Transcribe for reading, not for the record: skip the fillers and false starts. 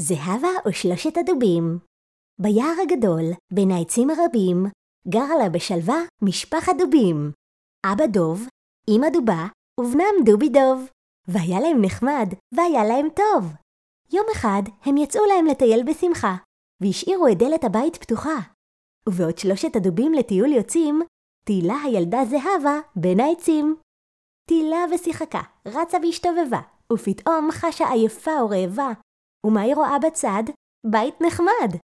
זהבה ושלושת הדובים. ביער הגדול, בין העצים הרבים, גרה לה בשלווה משפחת דובים. אבא דוב, אמא דובה ובנם דובי דוב. והיה להם נחמד, והיה להם טוב. יום אחד הם יצאו להם לטייל בשמחה, והשאירו את דלת הבית פתוחה. ובעוד שלושת הדובים לטיול יוצאים, טיילה הילדה זהבה בין העצים. טיילה ושיחקה, רצה והשתובבה, ופתאום חשה עייפה ורעבה. ומה היא רואה בצד? בית נחמד.